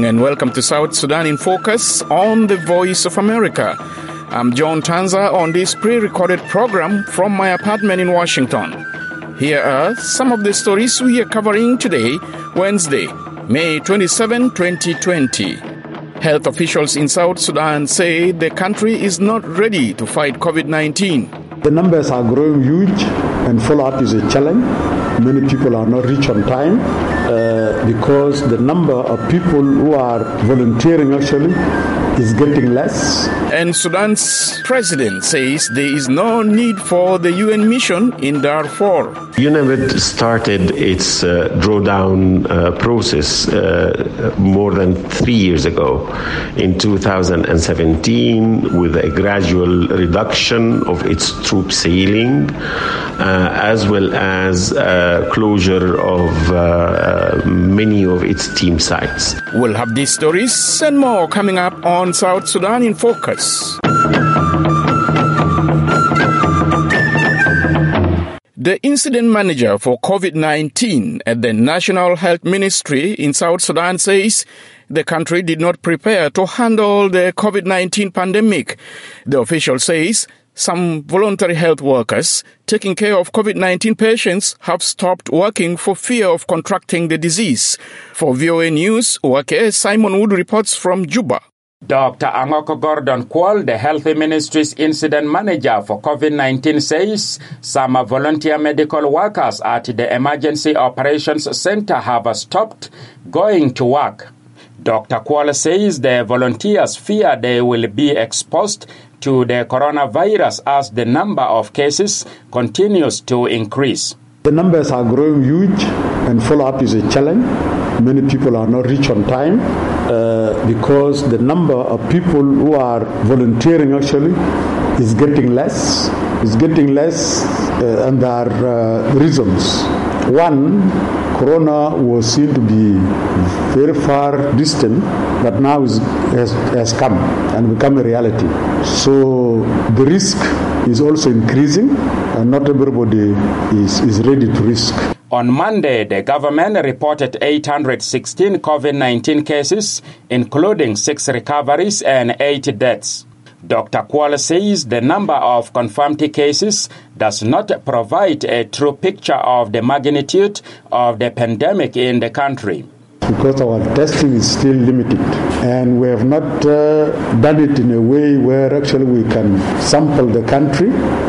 evening and welcome to South Sudan in Focus on the Voice of America. I'm John Tanza on this pre-recorded program from my apartment in Washington. Here are some of the stories we are covering today, Wednesday, May 27, 2020. Health officials in South Sudan say the country is not ready to fight COVID-19. The numbers are growing huge and follow-up is a challenge. Many people are not reached on time because the number of people who are volunteering actually is getting less. And Sudan's president says there is no need for the UN mission in Darfur. UNAMID started its drawdown process more than 3 years ago in 2017 with a gradual reduction of its troop sailing as well as closure of many of its team sites. We'll have these stories and more coming up on South Sudan in Focus. The incident manager for COVID-19 at the National Health Ministry in South Sudan says the country did not prepare to handle the COVID-19 pandemic. The official says some voluntary health workers taking care of COVID-19 patients have stopped working for fear of contracting the disease. For VOA News, Wake Simon Wood reports from Juba. Dr. Angoko Gordon Kwol, the Health Ministry's incident manager for COVID-19, says some volunteer medical workers at the Emergency Operations Center have stopped going to work. Dr. Kwol says the volunteers fear they will be exposed to the coronavirus as the number of cases continues to increase. The numbers are growing huge and follow-up is a challenge. Many people are not reached on time because the number of people who are volunteering actually is getting less. And there are reasons. One, Corona was seen to be very far distant, but now has come and become a reality. So the risk is also increasing, and not everybody is ready to risk. On Monday, the government reported 816 COVID-19 cases, including 6 recoveries and 8 deaths. Dr. Kwol says the number of confirmed cases does not provide a true picture of the magnitude of the pandemic in the country. Because our testing is still limited and we have not done it in a way where actually we can sample the country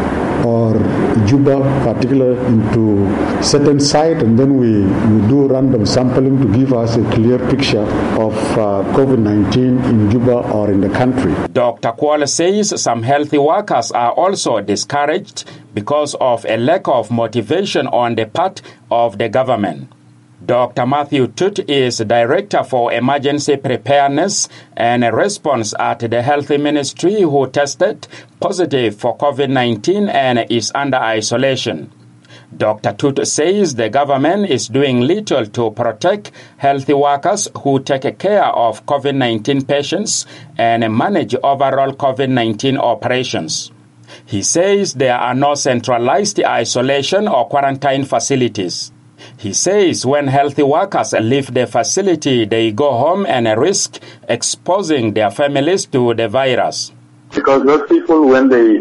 or Juba particularly into certain site, and then we do random sampling to give us a clear picture of COVID-19 in Juba or in the country. Dr. Kwol says some healthy workers are also discouraged because of a lack of motivation on the part of the government. Dr. Matthew Tut is Director for Emergency Preparedness and Response at the Health Ministry, who tested positive for COVID-19 and is under isolation. Dr. Tut says the government is doing little to protect healthy workers who take care of COVID-19 patients and manage overall COVID-19 operations. He says there are no centralized isolation or quarantine facilities. He says when healthy workers leave the facility, they go home and risk exposing their families to the virus. Because those people, when they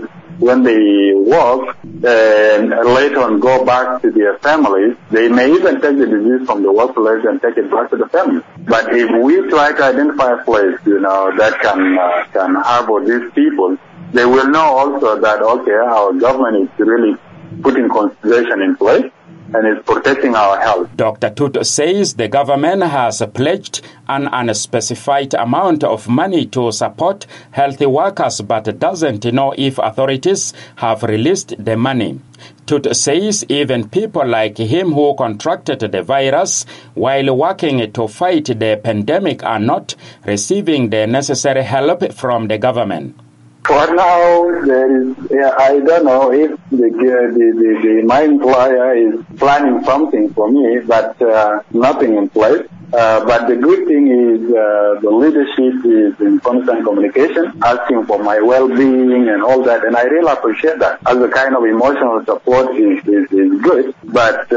work and later on go back to their families, they may even take the disease from the workplace and take it back to the family. But if we try to identify a place, that can harbor these people, they will know also that, okay, our government is really putting conservation in place and is protecting our health. Dr. Tut says the government has pledged an unspecified amount of money to support healthy workers but doesn't know if authorities have released the money. Tut says even people like him who contracted the virus while working to fight the pandemic are not receiving the necessary help from the government. For now, I don't know if my employer is planning something for me, but nothing in place. But the good thing is the leadership is in constant communication, asking for my well-being and all that, and I really appreciate that. As a kind of emotional support is good, but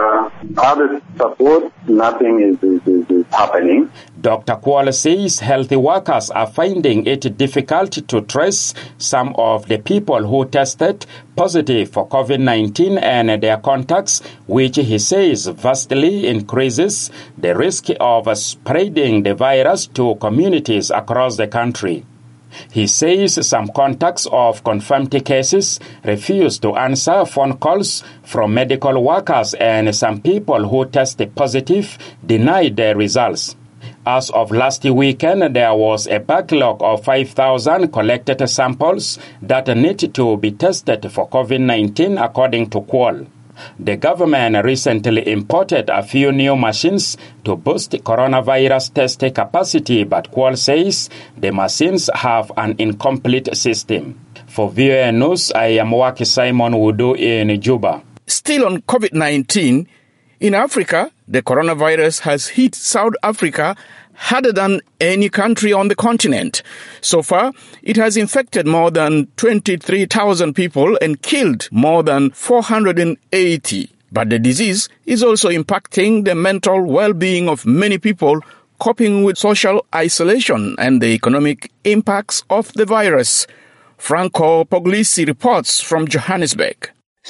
other support, nothing is happening. Dr. Kwal says healthy workers are finding it difficult to trace some of the people who tested positive for COVID-19 and their contacts, which he says vastly increases the risk of spreading the virus to communities across the country. He says some contacts of confirmed cases refuse to answer phone calls from medical workers, and some people who tested positive denied their results. As of last weekend, there was a backlog of 5,000 collected samples that need to be tested for COVID-19, according to Kwal. The government recently imported a few new machines to boost coronavirus testing capacity, but Kwal says the machines have an incomplete system. For VOA News, I am Waki Simon Wudu in Juba. Still on COVID-19, in Africa, the coronavirus has hit South Africa harder than any country on the continent. So far, it has infected more than 23,000 people and killed more than 480. But the disease is also impacting the mental well-being of many people coping with social isolation and the economic impacts of the virus. Franco Puglisi reports from Johannesburg.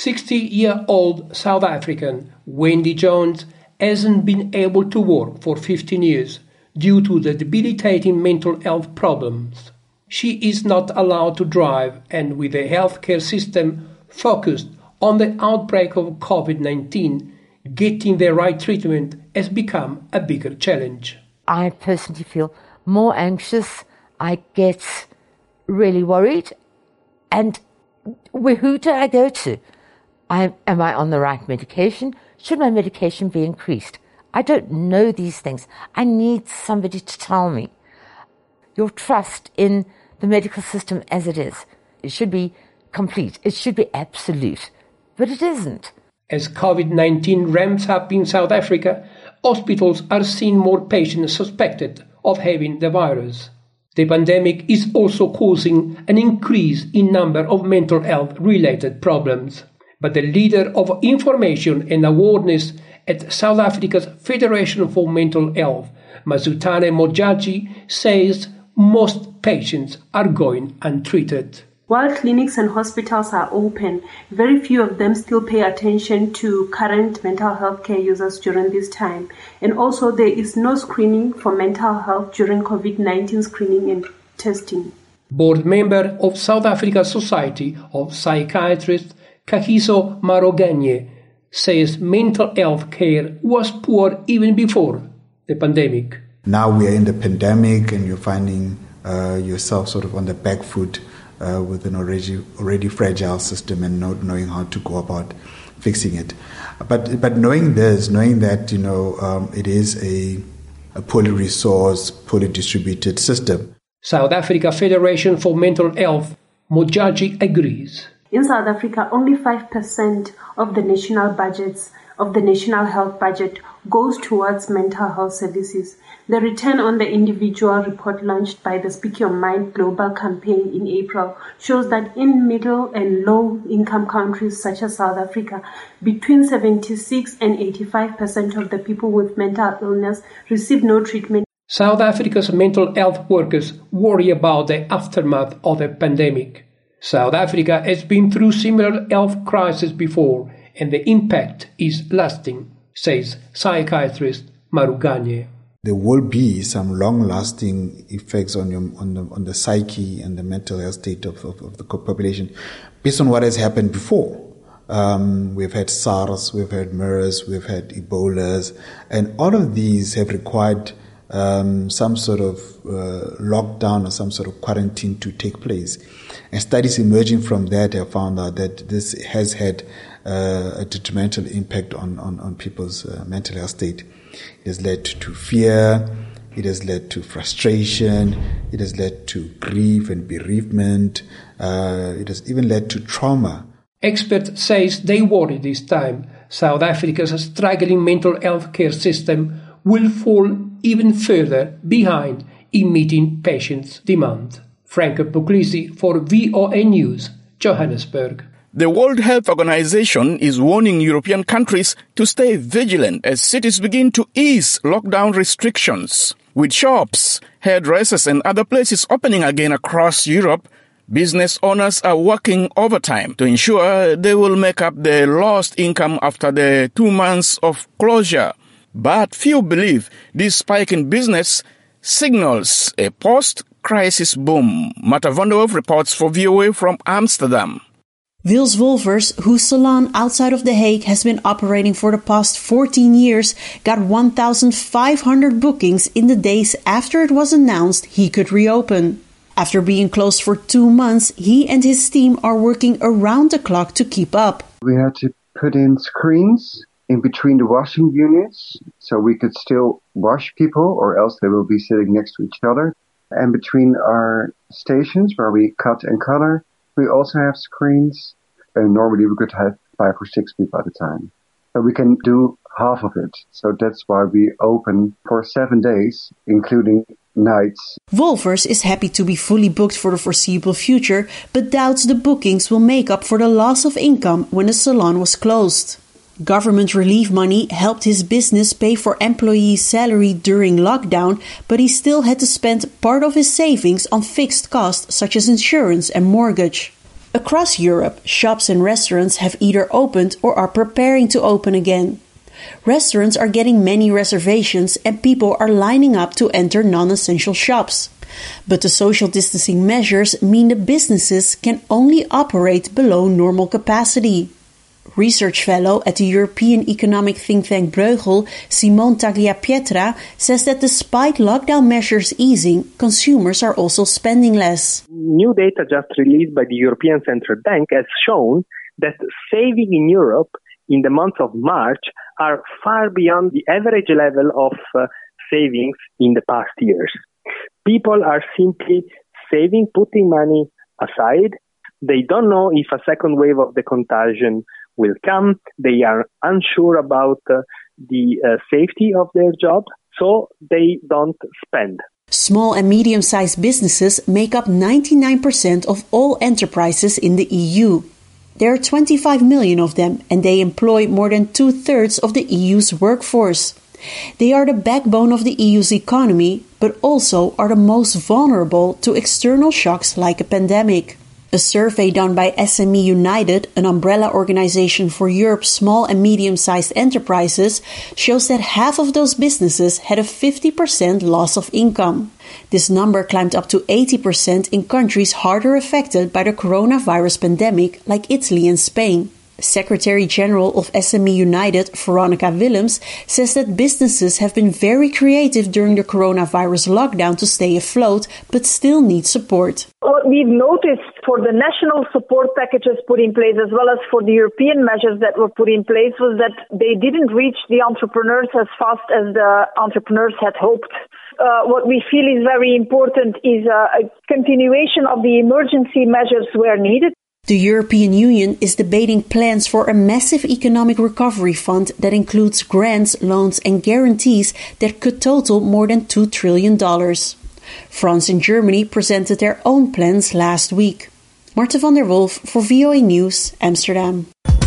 60-year-old South African Wendy Jones hasn't been able to work for 15 years due to the debilitating mental health problems. She is not allowed to drive, and with the healthcare system focused on the outbreak of COVID-19, getting the right treatment has become a bigger challenge. I personally feel more anxious. I get really worried. And who do I go to? Am I on the right medication? Should my medication be increased? I don't know these things. I need somebody to tell me. Your trust in the medical system as it is, it should be complete. It should be absolute. But it isn't. As COVID-19 ramps up in South Africa, hospitals are seeing more patients suspected of having the virus. The pandemic is also causing an increase in number of mental health-related problems. But the leader of information and awareness at South Africa's Federation for Mental Health, Mazutane Mojaji, says most patients are going untreated. While clinics and hospitals are open, very few of them still pay attention to current mental health care users during this time. And also there is no screening for mental health during COVID-19 screening and testing. Board member of South Africa's Society of Psychiatrists, Kagiso Maroganye, says mental health care was poor even before the pandemic. Now we are in the pandemic and you're finding yourself sort of on the back foot with an already fragile system and not knowing how to go about fixing it. But knowing this, knowing that, it is a poorly resourced, poorly distributed system. South Africa Federation for Mental Health, Mojaji agrees. In South Africa, only 5% of the national health budget goes towards mental health services. The Return on the Individual report launched by the Speak Your Mind Global campaign in April shows that in middle and low income countries such as South Africa, between 76 and 85% of the people with mental illness receive no treatment. South Africa's mental health workers worry about the aftermath of the pandemic. South Africa has been through similar health crises before, and the impact is lasting, says psychiatrist Maruganye. There will be some long-lasting effects on the psyche and the mental health state of the population, based on what has happened before. We've had SARS, we've had MERS, we've had Ebolas, and all of these have required some sort of lockdown or some sort of quarantine to take place. And studies emerging from that have found out that this has had a detrimental impact on people's mental health state. It has led to fear, it has led to frustration, it has led to grief and bereavement, it has even led to trauma. Experts say they worry this time South Africa's struggling mental health care system will fall even further behind in meeting patients' demand. Franco Puglisi for VOA News, Johannesburg. The World Health Organization is warning European countries to stay vigilant as cities begin to ease lockdown restrictions. With shops, hairdressers and other places opening again across Europe, business owners are working overtime to ensure they will make up their lost income after the 2 months of closure. But few believe this spike in business signals a post-crisis boom. Marta van der Wolf reports for VOA from Amsterdam. Wils Wolvers, whose salon outside of The Hague has been operating for the past 14 years, got 1,500 bookings in the days after it was announced he could reopen. After being closed for 2 months, he and his team are working around the clock to keep up. We had to put in screens in between the washing units so we could still wash people, or else they will be sitting next to each other. And between our stations where we cut and color, we also have screens, and normally we could have 5 or 6 people at a time. So we can do half of it. So that's why we open for 7 days, including nights. Wolvers is happy to be fully booked for the foreseeable future, but doubts the bookings will make up for the loss of income when the salon was closed. Government relief money helped his business pay for employees' salary during lockdown, but he still had to spend part of his savings on fixed costs such as insurance and mortgage. Across Europe, shops and restaurants have either opened or are preparing to open again. Restaurants are getting many reservations and people are lining up to enter non-essential shops. But the social distancing measures mean the businesses can only operate below normal capacity. Research fellow at the European economic think tank Bruegel, Simone Tagliapietra, says that despite lockdown measures easing, consumers are also spending less. New data just released by the European Central Bank has shown that saving in Europe in the month of March are far beyond the average level of savings in the past years. People are simply saving, putting money aside. They don't know if a second wave of the contagion will come. They are unsure about the safety of their job, so they don't spend. Small and medium-sized businesses make up 99% of all enterprises in the EU. There are 25 million of them, and they employ more than 2/3 of the EU's workforce. They are the backbone of the EU's economy, but also are the most vulnerable to external shocks like a pandemic. A survey done by SME United, an umbrella organization for Europe's small and medium-sized enterprises, shows that half of those businesses had a 50% loss of income. This number climbed up to 80% in countries harder affected by the coronavirus pandemic, like Italy and Spain. Secretary General of SME United, Veronica Willems, says that businesses have been very creative during the coronavirus lockdown to stay afloat, but still need support. What we've noticed for the national support packages put in place, as well as for the European measures that were put in place, was that they didn't reach the entrepreneurs as fast as the entrepreneurs had hoped. What we feel is very important is a continuation of the emergency measures where needed. The European Union is debating plans for a massive economic recovery fund that includes grants, loans and guarantees that could total more than $2 trillion. France and Germany presented their own plans last week. Marta van der Wolf for VOA News, Amsterdam.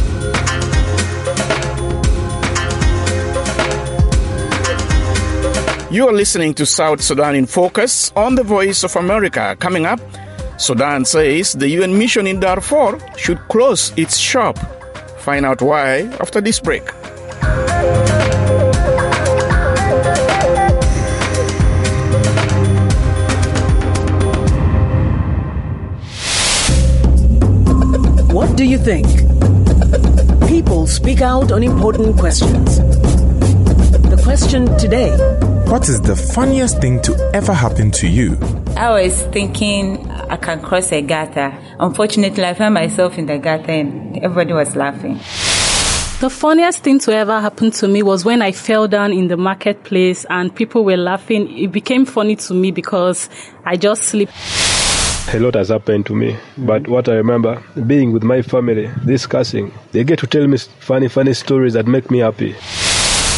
You are listening to South Sudan in Focus on the Voice of America. Coming up, Sudan says the UN mission in Darfur should close its shop. Find out why after this break. What do you think? People speak out on important questions. The question today: what is the funniest thing to ever happen to you? I was thinking I can cross a gutter. Unfortunately, I found myself in the gutter and everybody was laughing. The funniest thing to ever happen to me was when I fell down in the marketplace and people were laughing. It became funny to me because I just slipped. A lot has happened to me, but what I remember, being with my family, discussing, they get to tell me funny stories that make me happy.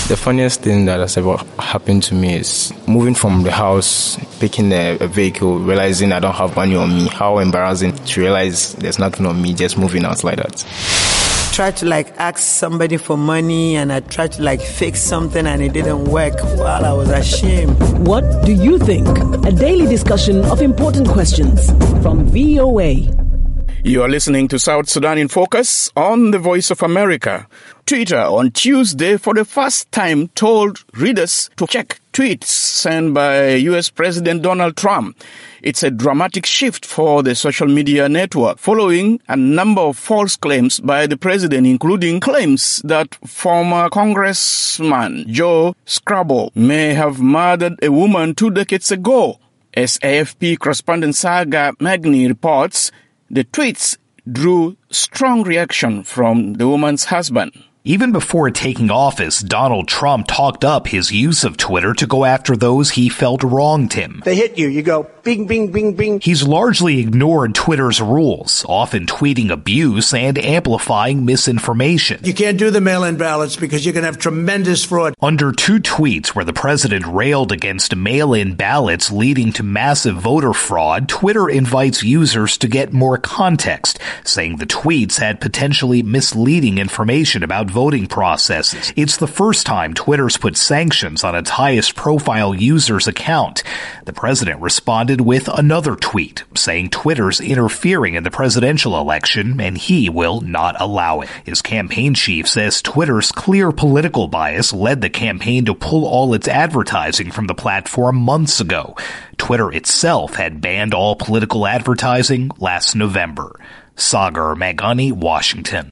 The funniest thing that has ever happened to me is moving from the house, picking a vehicle, realizing I don't have money on me. How embarrassing to realize there's nothing on me, just moving out like that. Tried to ask somebody for money, and I tried to fix something, and it didn't work. Well, I was ashamed. What do you think? A daily discussion of important questions from VOA. You are listening to South Sudan in Focus on the Voice of America. Twitter on Tuesday for the first time told readers to check tweets sent by US President Donald Trump. It's a dramatic shift for the social media network following a number of false claims by the president, including claims that former Congressman Joe Scarborough may have murdered a woman 2 decades ago. As AFP correspondent Saga Magni reports, the tweets drew strong reaction from the woman's husband. Even before taking office, Donald Trump talked up his use of Twitter to go after those he felt wronged him. They hit you. You go bing, bing, bing, bing. He's largely ignored Twitter's rules, often tweeting abuse and amplifying misinformation. You can't do the mail-in ballots because you're going to have tremendous fraud. Under 2 tweets where the president railed against mail-in ballots leading to massive voter fraud, Twitter invites users to get more context, saying the tweets had potentially misleading information about voting processes. It's the first time Twitter's put sanctions on its highest profile user's account. The president responded with another tweet saying Twitter's interfering in the presidential election and he will not allow it. His campaign chief says Twitter's clear political bias led the campaign to pull all its advertising from the platform months ago. Twitter itself had banned all political advertising last November. Sagar Magani, Washington.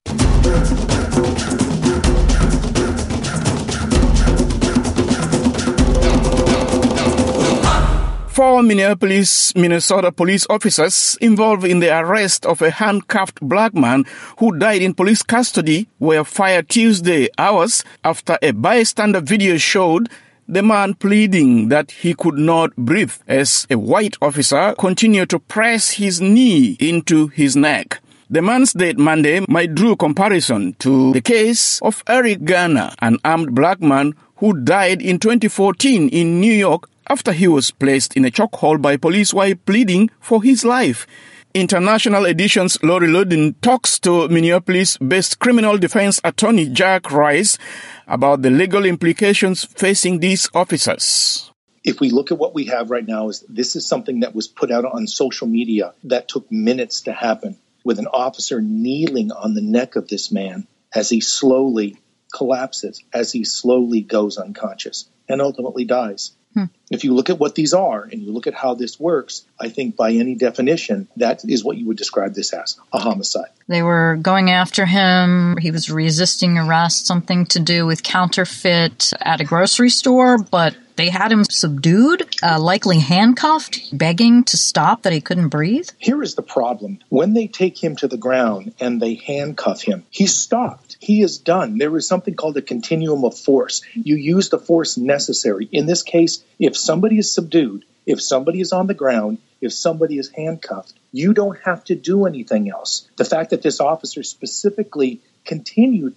Four Minneapolis, Minnesota police officers involved in the arrest of a handcuffed black man who died in police custody were fired Tuesday, hours after a bystander video showed the man pleading that he could not breathe as a white officer continued to press his knee into his neck. The man's death Monday might draw comparison to the case of Eric Garner, an armed black man who died in 2014 in New York after he was placed in a chokehold by police while pleading for his life. International Edition's Lori Loudon talks to Minneapolis-based criminal defense attorney Jack Rice about the legal implications facing these officers. If we look at what we have right now, this is something that was put out on social media that took minutes to happen, with an officer kneeling on the neck of this man as he slowly collapses, as he slowly goes unconscious and ultimately dies. If you look at what these are and you look at how this works, I think by any definition, that is what you would describe this as, a homicide. They were going after him. He was resisting arrest, something to do with counterfeit at a grocery store, but they had him subdued, likely handcuffed, begging to stop, that he couldn't breathe. Here is the problem. When they take him to the ground and they handcuff him, he's stopped. He is done. There is something called a continuum of force. You use the force necessary. In this case, if somebody is subdued, if somebody is on the ground, if somebody is handcuffed, you don't have to do anything else. The fact that this officer specifically continued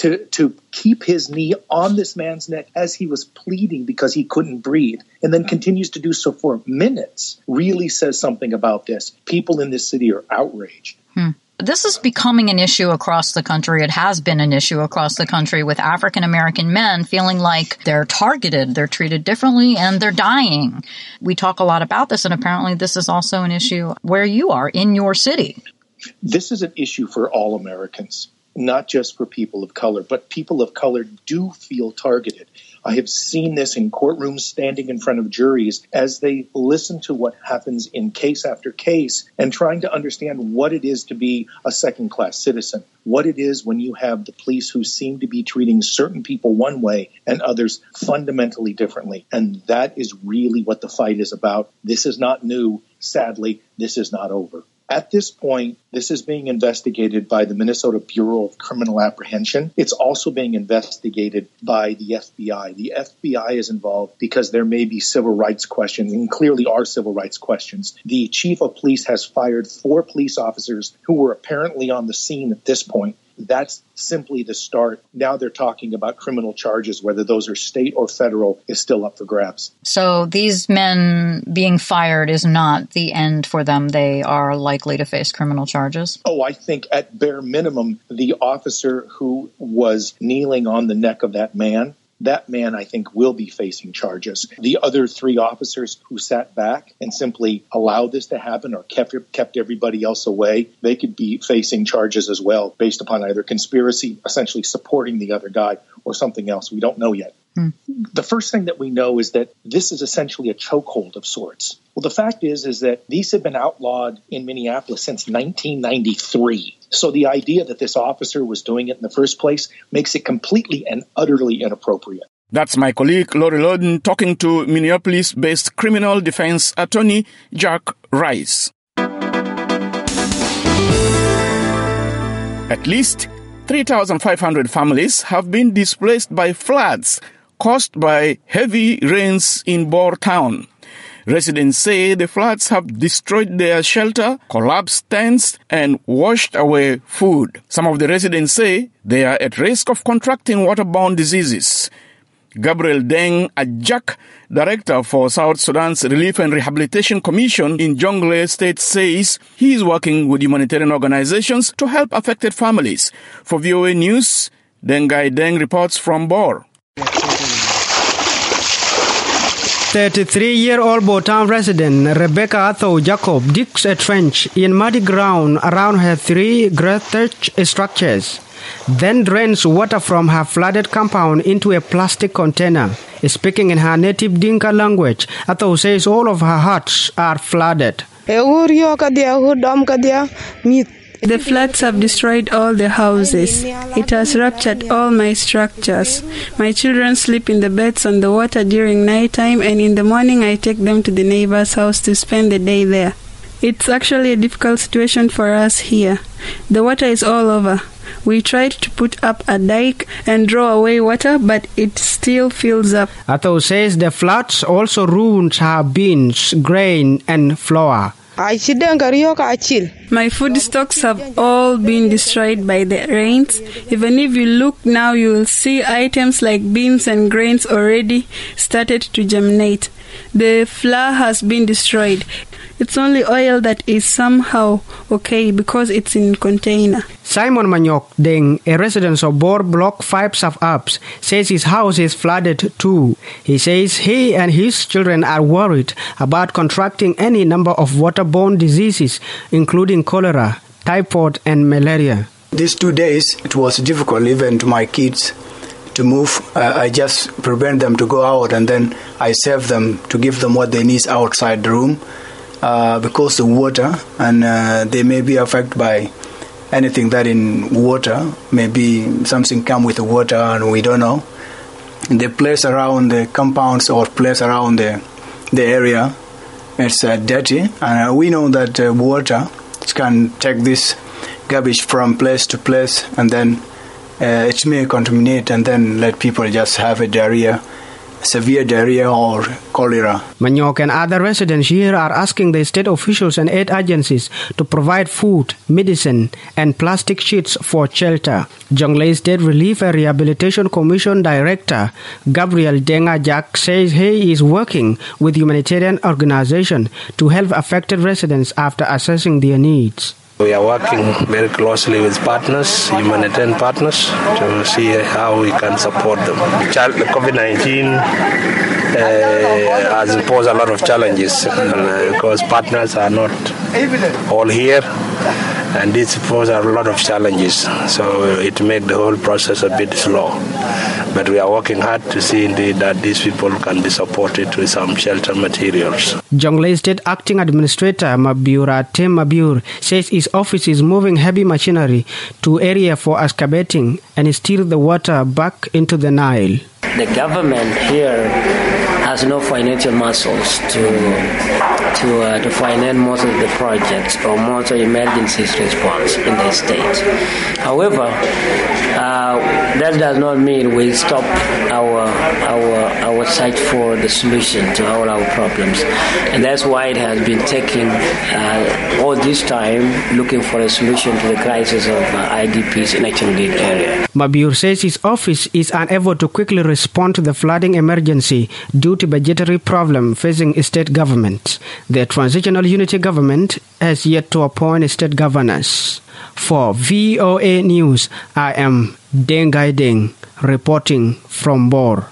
to keep his knee on this man's neck as he was pleading because he couldn't breathe, and then continues to do so for minutes, really says something about this. People in this city are outraged. This is becoming an issue across the country. It has been an issue across the country with African-American men feeling like they're targeted, they're treated differently, and they're dying. We talk a lot about this, and apparently this is also an issue where you are, in your city. This is an issue for all Americans, not just for people of color, but people of color do feel targeted. I have seen this in courtrooms standing in front of juries as they listen to what happens in case after case and trying to understand what it is to be a second-class citizen, what it is when you have the police who seem to be treating certain people one way and others fundamentally differently. And that is really what the fight is about. This is not new. Sadly, this is not over. At this point, this is being investigated by the Minnesota Bureau of Criminal Apprehension. It's also being investigated by the FBI. The FBI is involved because there may be civil rights questions, and clearly are civil rights questions. The chief of police has fired 4 police officers who were apparently on the scene at this point. That's simply the start. Now they're talking about criminal charges. Whether those are state or federal is still up for grabs. So these men being fired is not the end for them. They are likely to face criminal charges? Oh, I think at bare minimum, the officer who was kneeling on the neck of that man, I think, will be facing charges. The other 3 officers who sat back and simply allowed this to happen or kept everybody else away, they could be facing charges as well based upon either conspiracy, essentially supporting the other guy, or something else. We don't know yet. The first thing that we know is that this is essentially a chokehold of sorts. Well, the fact is that these have been outlawed in Minneapolis since 1993. So the idea that this officer was doing it in the first place makes it completely and utterly inappropriate. That's my colleague Laurie Loden talking to Minneapolis-based criminal defense attorney Jack Rice. At least 3,500 families have been displaced by floods caused by heavy rains in Bor Town. Residents say the floods have destroyed their shelter, collapsed tents, and washed away food. Some of the residents say they are at risk of contracting waterborne diseases. Gabriel Deng Ajak, director for South Sudan's Relief and Rehabilitation Commission in Jonglei State, says he is working with humanitarian organizations to help affected families. For VOA News, Dengai Deng reports from Bor. 33-year-old Botan resident Rebecca Atho Jacob digs a trench in muddy ground around her 3 thatched structures, then drains water from her flooded compound into a plastic container. Speaking in her native Dinka language, Atho says all of her huts are flooded. The floods have destroyed all the houses. It has ruptured all my structures. My children sleep in the beds on the water during nighttime, and in the morning I take them to the neighbor's house to spend the day there. It's actually a difficult situation for us here. The water is all over. We tried to put up a dike and draw away water, but it still fills up. Atho says the floods also ruined her beans, grain, and flour. My food stocks have all been destroyed by the rains. Even if you look now, you will see items like beans and grains already started to germinate. The flour has been destroyed. It's only oil that is somehow okay because it's in container. Simon Manyok Deng, a resident of Bor Block 5 South-Ups, says his house is flooded too. He says he and his children are worried about contracting any number of waterborne diseases, including cholera, typhoid, and malaria. These 2 days, it was difficult even to my kids to move. I just prevent them to go out, and then I save them to give them what they need outside the room. Because the water, and they may be affected by anything that in water, maybe something come with the water and we don't know. The place around the compounds or place around the area, it's dirty, and we know that water can take this garbage from place to place, and then it may contaminate and then let people just have a diarrhea, severe diarrhea or cholera. Manyok and other residents here are asking the state officials and aid agencies to provide food, medicine, and plastic sheets for shelter. Jonglei State Relief and Rehabilitation Commission Director Gabriel Denga Jack says he is working with humanitarian organizations to help affected residents after assessing their needs. We are working very closely with partners, humanitarian partners, to see how we can support them. The COVID-19 has posed a lot of challenges because partners are not all here, and this poses a lot of challenges. So it makes the whole process a bit slow. But we are working hard to see indeed that these people can be supported with some shelter materials. Jonglei State Acting Administrator Mabura Tim Mabur says his office is moving heavy machinery to area for excavating and steer the water back into the Nile. The government here has no financial muscles to finance most of the projects or most of emergency response in the state. However, that does not mean we stop our search for the solution to all our problems, and that's why it has been taking all this time looking for a solution to the crisis of IDPs in Achangit area. Mabur says his office is unable to quickly respond to the flooding emergency due to budgetary problem facing state government. The Transitional Unity Government has yet to appoint state governors. For VOA News, I am Dengai Deng, reporting from Bor.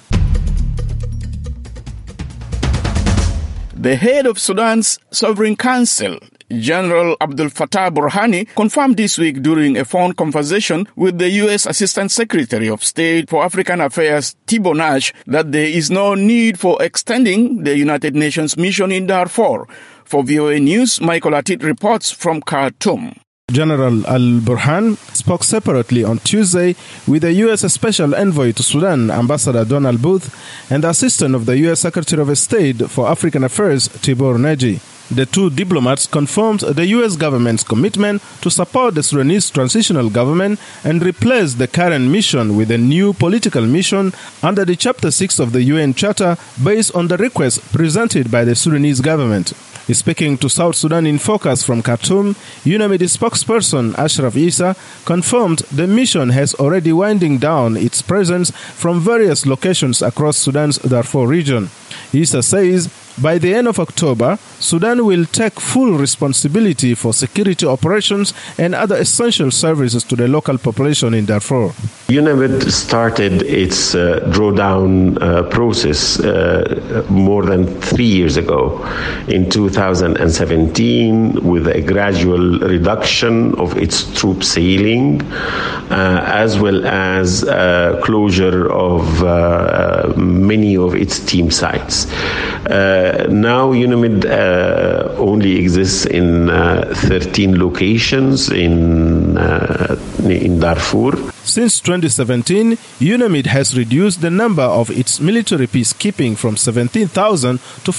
The head of Sudan's Sovereign Council, General Abdel Fattah Burhani, confirmed this week during a phone conversation with the U.S. Assistant Secretary of State for African Affairs, Thibault Nash, that there is no need for extending the United Nations mission in Darfur. For VOA News, Michael Atit reports from Khartoum. General Al-Burhan spoke separately on Tuesday with the U.S. Special Envoy to Sudan, Ambassador Donald Booth, and the Assistant of the U.S. Secretary of State for African Affairs, Tibor Neji. The two diplomats confirmed the U.S. government's commitment to support the Sudanese transitional government and replace the current mission with a new political mission under the Chapter 6 of the UN Charter based on the request presented by the Sudanese government. Speaking to South Sudan in Focus from Khartoum, UNAMID spokesperson Ashraf Issa confirmed the mission has already winding down its presence from various locations across Sudan's Darfur region. Issa says by the end of October, Sudan will take full responsibility for security operations and other essential services to the local population in Darfur. UNAMID started its drawdown process more than 3 years ago in 2017 with a gradual reduction of its troop sailing as well as closure of many of its team sites. Now UNAMID only exists in 13 locations in Darfur. Since 2017, UNAMID has reduced the number of its military peacekeeping from 17,000 to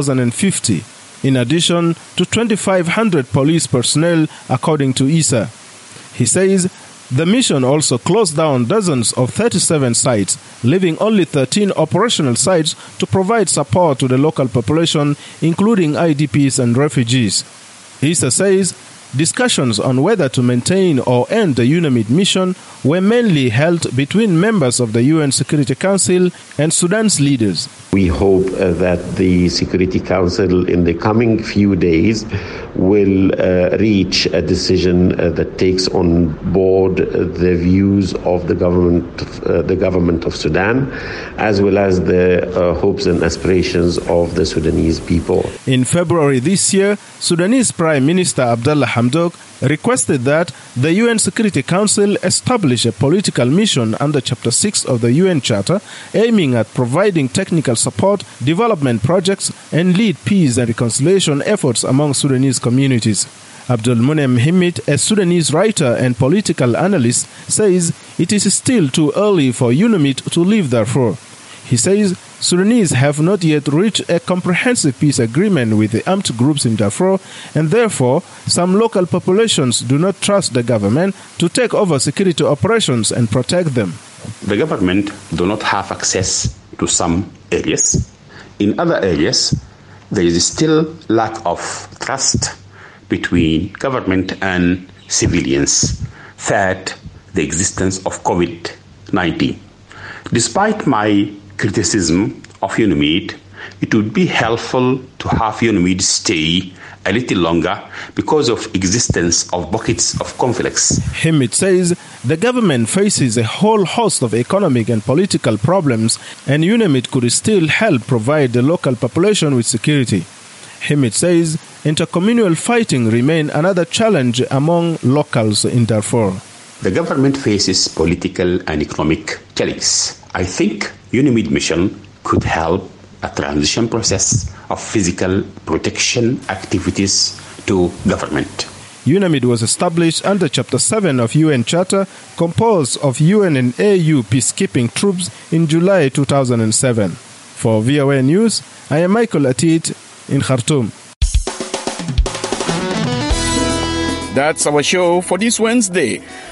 4,050, in addition to 2,500 police personnel, according to Issa. He says the mission also closed down dozens of 37 sites, leaving only 13 operational sites to provide support to the local population, including IDPs and refugees. Issa says discussions on whether to maintain or end the UNAMID mission were mainly held between members of the UN Security Council and Sudan's leaders. We hope that the Security Council in the coming few days will reach a decision that takes on board the views of the government of Sudan, as well as the hopes and aspirations of the Sudanese people. In February this year, Sudanese Prime Minister Abdallah Hamdok requested that the UN Security Council establish a political mission under Chapter 6 of the UN Charter, aiming at providing technical support, development projects, and lead peace and reconciliation efforts among Sudanese communities. Abdul Munem Himit, a Sudanese writer and political analyst, says it is still too early for UNAMID to leave Darfur. He says Sudanese have not yet reached a comprehensive peace agreement with the armed groups in Darfur, and therefore some local populations do not trust the government to take over security operations and protect them. The government do not have access to some areas. In other areas, there is still lack of trust between government and civilians. Third, the existence of COVID-19. Despite my criticism of UNAMID, it would be helpful to have UNAMID stay a little longer because of existence of buckets of conflicts. Himit says the government faces a whole host of economic and political problems, and UNAMID could still help provide the local population with security. Himit says intercommunal fighting remains another challenge among locals in Darfur. The government faces political and economic challenges. I think UNAMID mission could help a transition process of physical protection activities to government. UNAMID was established under Chapter 7 of UN Charter, composed of UN and AU peacekeeping troops in July 2007. For VOA News, I am Michael Atit in Khartoum. That's our show for this Wednesday.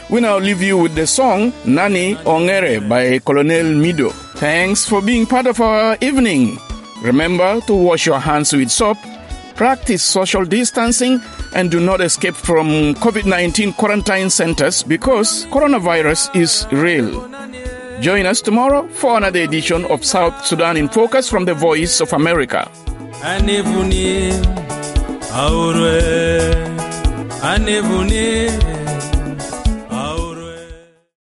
We now leave you with the song Nani Ongere by Colonel Mido. Thanks for being part of our evening. Remember to wash your hands with soap, practice social distancing, and do not escape from COVID-19 quarantine centers because coronavirus is real. Join us tomorrow for another edition of South Sudan in Focus from the Voice of America. Anevuni